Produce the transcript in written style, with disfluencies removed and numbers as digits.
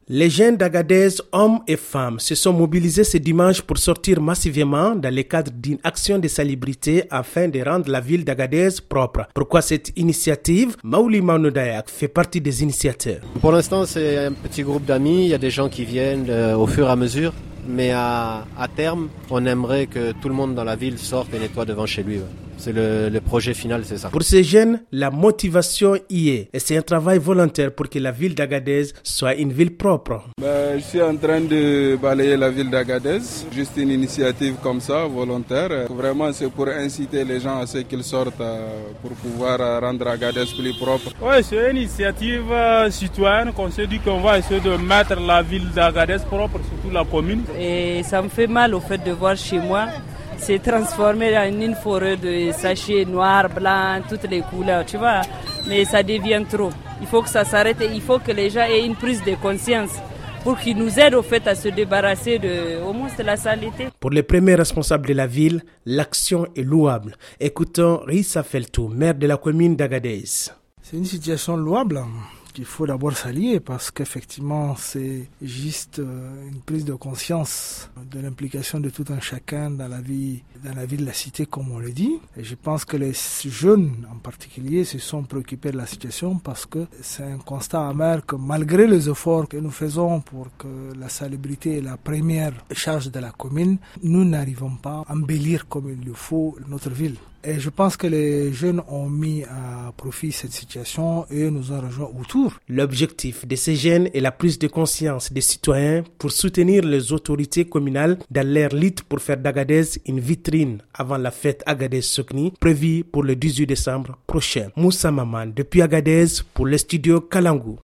Les jeunes d'Agadez, hommes et femmes, se sont mobilisés ce dimanche pour sortir massivement dans le cadre d'une action de salubrité afin de rendre la ville d'Agadez propre. Pourquoi cette initiative? Maouli Manodayak fait partie des initiateurs. Pour l'instant, c'est un petit groupe d'amis. Il y a des gens qui viennent au fur et à mesure. Mais à terme, on aimerait que tout le monde dans la ville sorte et nettoie devant chez lui. C'est le projet final, c'est ça. Pour ces jeunes, la motivation y est. Et c'est un travail volontaire pour que la ville d'Agadez soit une ville propre. Je suis en train de balayer la ville d'Agadez. Juste une initiative comme ça, volontaire. Vraiment, c'est pour inciter les gens à ce qu'ils sortent pour pouvoir rendre Agadez plus propre. Oui, c'est une initiative citoyenne qu'on s'est dit qu'on va essayer de mettre la ville d'Agadez propre, surtout la commune. Et ça me fait mal au fait de voir chez moi c'est transformé en une forêt de sachets noirs, blancs, toutes les couleurs, tu vois. Mais ça devient trop. Il faut que ça s'arrête et il faut que les gens aient une prise de conscience pour qu'ils nous aident au fait à se débarrasser au moins de la saleté. Pour les premiers responsables de la ville, l'action est louable. Écoutons Rissa Feltou, maire de la commune d'Agadez. C'est une situation louable qu'il faut d'abord saluer parce qu'effectivement c'est juste une prise de conscience de l'implication de tout un chacun dans la vie de la cité comme on le dit. Et je pense que les jeunes en particulier se sont préoccupés de la situation parce que c'est un constat amer que malgré les efforts que nous faisons pour que la salubrité est la première charge de la commune, nous n'arrivons pas à embellir comme il le faut notre ville. Et je pense que les jeunes ont mis à profit cette situation et nous ont rejoints autour. L'objectif de ces jeunes est la prise de conscience des citoyens pour soutenir les autorités communales dans leur lutte pour faire d'Agadez une vitrine avant la fête Agadez Sokni prévue pour le 18 décembre prochain. Moussa Maman depuis Agadez pour le studio Kalangu.